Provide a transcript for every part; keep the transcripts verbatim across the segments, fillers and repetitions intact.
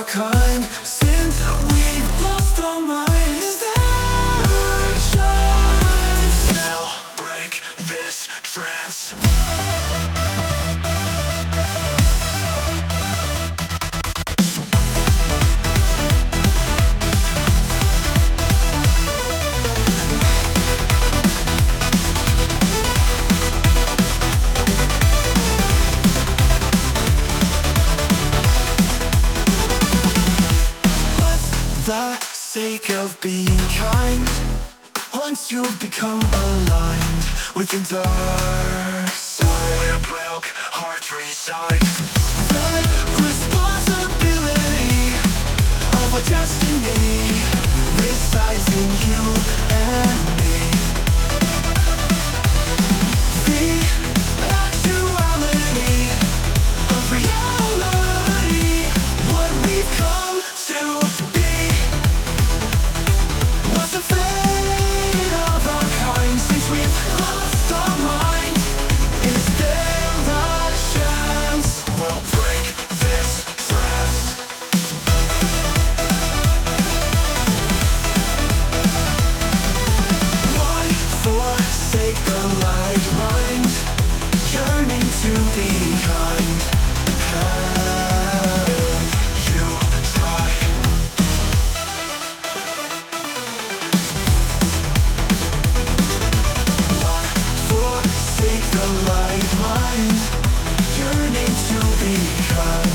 our kind. Since we've lost our minds, there shines. Now break this trance. The sake of being kind, once you become aligned with the dark side, where broke heart reside. The responsibility of our destiny resides in you and me. The actuality of reality, what we've come to be. What's the fate of our kind since we've lost our mind? Is there a chance we'll break this trance? Why forsake the light mind, yearning to be kind? Have you tried? Forsake the light mind, yearning to be kind.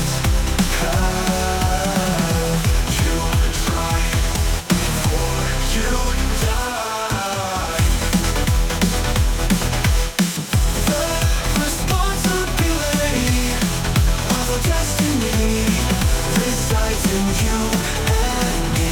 Have you tried before you die? The responsibility of our destiny resides in you and me.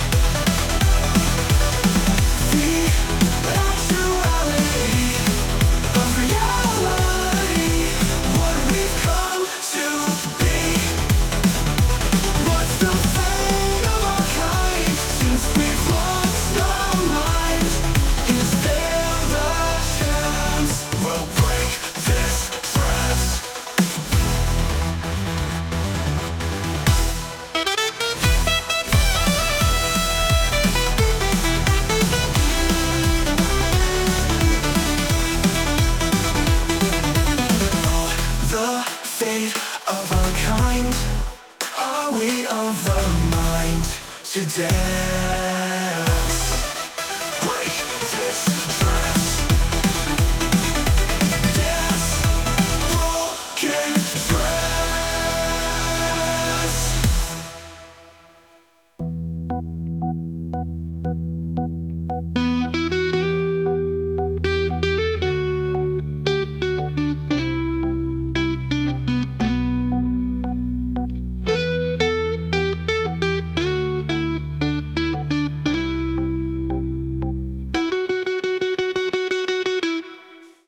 The actuality of reality, what we've come to be. What's the fate of our kind since we've lost our mind? Is there a chance we'll break this trance? The fate of our kind, are we of the mind today?